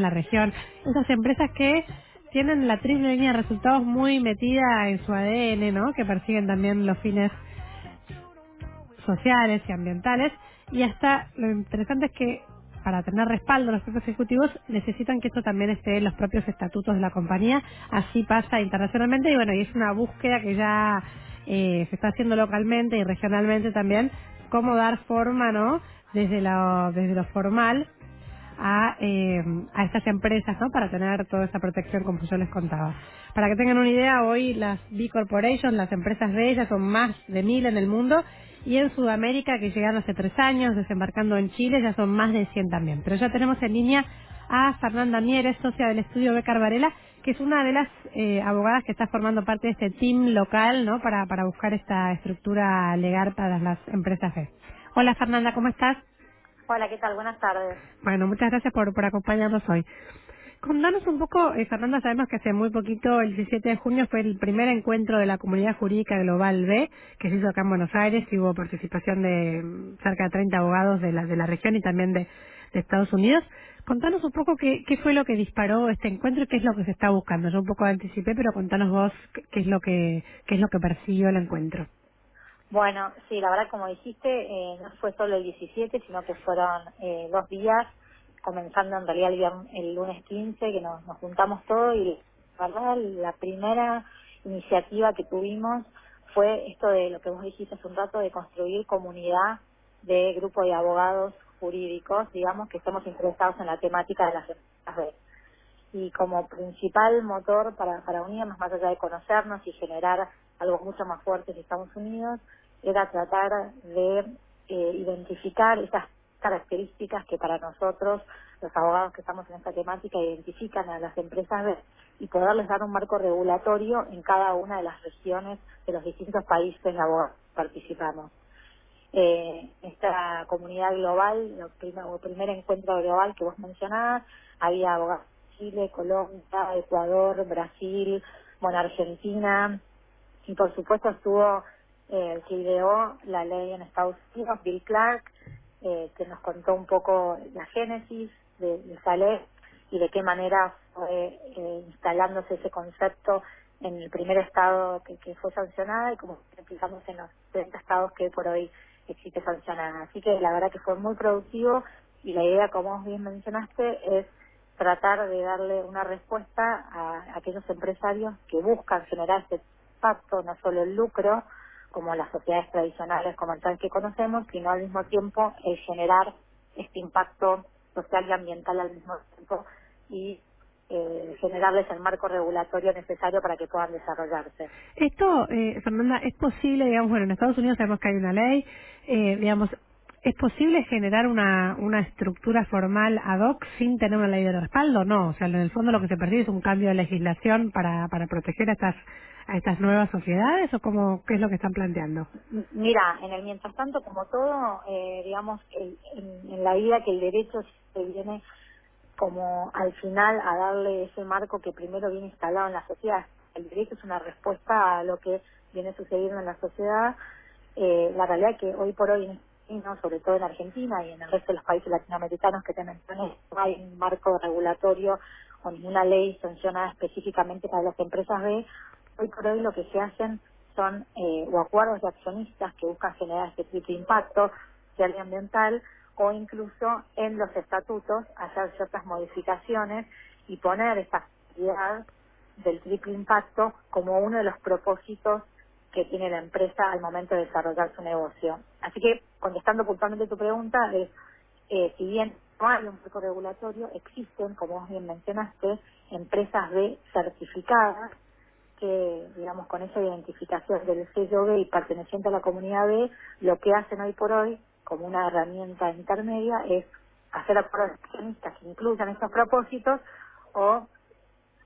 la región, esas empresas que tienen la triple línea de resultados muy metida en su ADN, ¿no? Que persiguen también los fines sociales y ambientales, y hasta lo interesante es que para tener respaldo los propios ejecutivos necesitan que esto también esté en los propios estatutos de la compañía. Así pasa internacionalmente, y bueno, y es una búsqueda que ya se está haciendo localmente y regionalmente también, cómo dar forma, ¿no? Desde lo formal a estas empresas, ¿no? Para tener toda esa protección, como yo les contaba. Para que tengan una idea, hoy las B Corporations, las empresas de ellas, son más de 1000 en el mundo, y en Sudamérica, que llegaron hace 3 años, desembarcando en Chile, ya son más de 100 también. Pero ya tenemos en línea a Fernanda Mieres, socia del estudio Becar Varela, que es una de las abogadas que está formando parte de este team local, ¿no? Para buscar esta estructura legal para las empresas B. Hola Fernanda, ¿cómo estás? Hola, ¿qué tal? Buenas tardes. Bueno, muchas gracias por acompañarnos hoy. Contanos un poco, Fernanda, sabemos que hace muy poquito, el 17 de junio, fue el primer encuentro de la Comunidad Jurídica Global B, que se hizo acá en Buenos Aires, y hubo participación de cerca de 30 abogados de la región y también de Estados Unidos. Contanos un poco qué fue lo que disparó este encuentro y qué es lo que se está buscando. Yo un poco anticipé, pero contanos vos qué es lo que persiguió el encuentro. Bueno, sí, la verdad, como dijiste, no fue solo el 17, sino que fueron 2 días, comenzando en realidad el lunes 15, que nos juntamos todos y la verdad, la primera iniciativa que tuvimos fue esto de lo que vos dijiste hace un rato, de construir comunidad de grupo de abogados jurídicos, digamos, que estamos interesados en la temática de las empresas y como principal motor para unirnos, más allá de conocernos y generar algo mucho más fuerte en Estados Unidos, era tratar de identificar esas características que para nosotros, los abogados que estamos en esta temática, identifican a las empresas y poderles dar un marco regulatorio en cada una de las regiones de los distintos países en la que participamos. Esta comunidad global, el primer encuentro global que vos mencionabas, había abogados de Chile, Colombia, Ecuador, Brasil, bueno, Argentina, y por supuesto estuvo el que ideó la ley en Estados Unidos, Bill Clark, que nos contó un poco la génesis de esa ley y de qué manera fue instalándose ese concepto en el primer estado que fue sancionada y como explicamos en los 30 estados que por hoy existe sancionada. Así que la verdad que fue muy productivo y la idea, como vos bien mencionaste, es tratar de darle una respuesta a aquellos empresarios que buscan generar este impacto, no solo el lucro, como las sociedades tradicionales comerciales que conocemos, sino al mismo tiempo el generar este impacto social y ambiental al mismo tiempo y generarles el marco regulatorio necesario para que puedan desarrollarse. Esto, Fernanda, ¿es posible, digamos, bueno, en Estados Unidos sabemos que hay una ley, digamos, ¿es posible generar una estructura formal ad hoc sin tener una ley de respaldo? No, o sea, en el fondo lo que se persigue es un cambio de legislación para proteger a estas nuevas sociedades, ¿o qué es lo que están planteando? Mira, en el mientras tanto, como todo, digamos, en la vida que el derecho se viene como al final a darle ese marco que primero viene instalado en la sociedad. El derecho es una respuesta a lo que viene sucediendo en la sociedad. La realidad es que hoy por hoy, ¿no? Sobre todo en Argentina y en el resto de los países latinoamericanos que te mencioné, no hay un marco regulatorio o ninguna ley sancionada específicamente para las empresas B. Hoy por hoy lo que se hacen son o acuerdos de accionistas que buscan generar este tipo de impacto social y ambiental, o incluso en los estatutos hacer ciertas modificaciones y poner esta actividad del triple impacto como uno de los propósitos que tiene la empresa al momento de desarrollar su negocio. Así que, contestando puntualmente tu pregunta, es, si bien no hay un marco regulatorio, existen, como vos bien mencionaste, empresas B certificadas que, digamos, con esa identificación del sello B y perteneciente a la comunidad B, lo que hacen hoy por hoy, como una herramienta intermedia, es hacer acuerdos accionistas que incluyan estos propósitos o,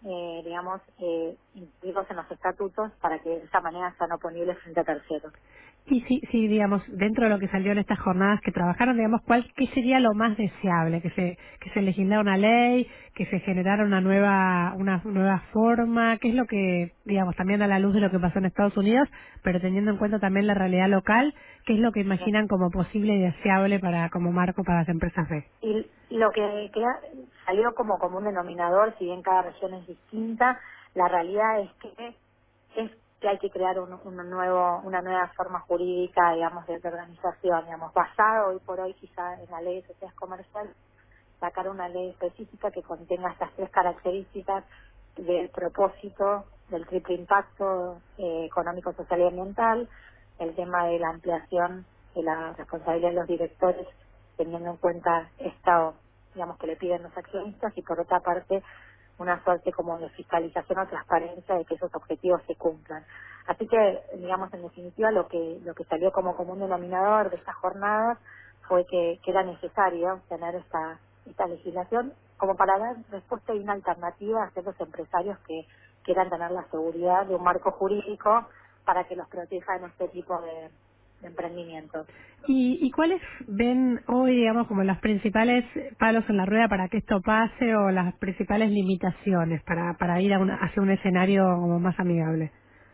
digamos, incluirlos en los estatutos para que de esa manera sean oponibles frente a terceros. Y si, digamos, dentro de lo que salió en estas jornadas que trabajaron, digamos, ¿qué sería lo más deseable? Que se legislara una ley, que se generara una nueva forma, ¿qué es lo que, digamos, también a la luz de lo que pasó en Estados Unidos, pero teniendo en cuenta también la realidad local, qué es lo que imaginan como posible y deseable como marco para las empresas B? Y lo salió como común denominador, si bien cada región es distinta, la realidad es que hay que crear una nueva forma jurídica, digamos, de organización, digamos, basado hoy por hoy quizá en la ley de sociedades comerciales, sacar una ley específica que contenga estas tres características del propósito, del triple impacto económico, social y ambiental, el tema de la ampliación de la responsabilidad de los directores, teniendo en cuenta esto, digamos, que le piden los accionistas, y por otra parte, una suerte como de fiscalización o transparencia de que esos objetivos se cumplan. Así que, digamos, en definitiva, lo que salió como común denominador de estas jornadas fue que era necesario tener esta legislación como para dar respuesta y una alternativa a ciertos empresarios que quieran tener la seguridad de un marco jurídico para que los proteja en este tipo de emprendimientos. ¿Y cuáles ven hoy, digamos, como los principales palos en la rueda para que esto pase o las principales limitaciones para ir hacia un escenario como más amigable?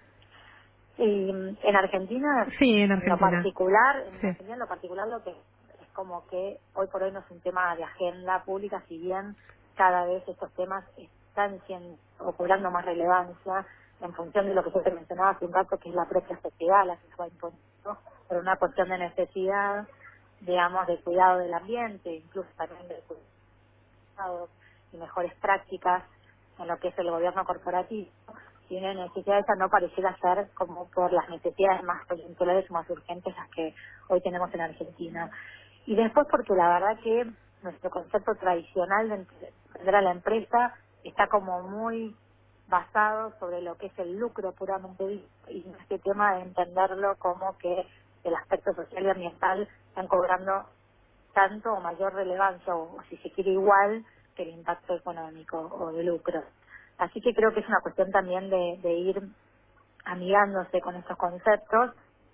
Y en Argentina, Sí, en Argentina. Sí, en lo particular lo que es como que hoy por hoy no es un tema de agenda pública, si bien cada vez estos temas están siendo o cobrando más relevancia en función de lo que yo te mencionaba hace un rato, que es la propia sociedad la que se va imponiendo por una cuestión de necesidad, digamos, de cuidado del ambiente, incluso también de resultados y mejores prácticas en lo que es el gobierno corporativo, y una necesidad esa no pareciera ser como por las necesidades más coyunturales o más urgentes las que hoy tenemos en Argentina. Y después porque la verdad que nuestro concepto tradicional de entender a la empresa está como muy basado sobre lo que es el lucro puramente dicho, y no este tema de entenderlo como que el aspecto social y ambiental están cobrando tanto o mayor relevancia, o si se quiere igual, que el impacto económico o de lucro. Así que creo que es una cuestión también de ir amigándose con estos conceptos,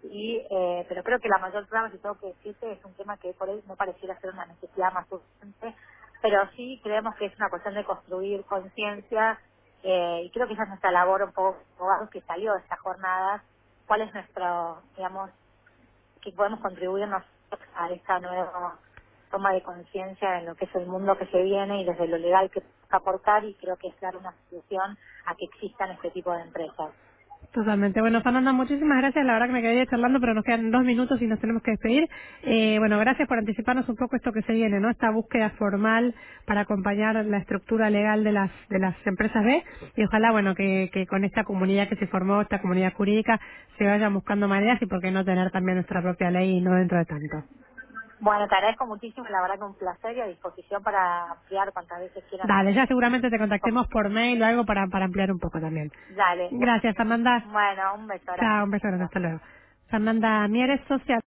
pero creo que la mayor prueba, si tengo que decirte, es un tema que por ahí no pareciera ser una necesidad más urgente, pero sí creemos que es una cuestión de construir conciencia, y creo que esa es nuestra labor un poco que salió de estas jornadas, cuál es nuestro, digamos, que podemos contribuir nosotros a esta nueva toma de conciencia en lo que es el mundo que se viene y desde lo legal que podemos aportar, y creo que es dar una solución a que existan este tipo de empresas. totalmente. Bueno, Fernanda, muchísimas gracias. La verdad que me quedé charlando, pero nos quedan 2 minutos y nos tenemos que despedir. Bueno, gracias por anticiparnos un poco esto que se viene, ¿no? Esta búsqueda formal para acompañar la estructura legal de las empresas B, y ojalá, bueno, que con esta comunidad que se formó, esta comunidad jurídica, se vayan buscando maneras y por qué no tener también nuestra propia ley y no dentro de tanto. Bueno, te agradezco muchísimo, la verdad que un placer, y a disposición para ampliar cuantas veces quieran Dale, ya seguramente te con- contactemos por mail o algo para ampliar un poco también. Dale. Gracias, Fernanda. Bueno, un beso Chao, grande. un beso grande, Chao. hasta luego. Fernanda Mieres, socia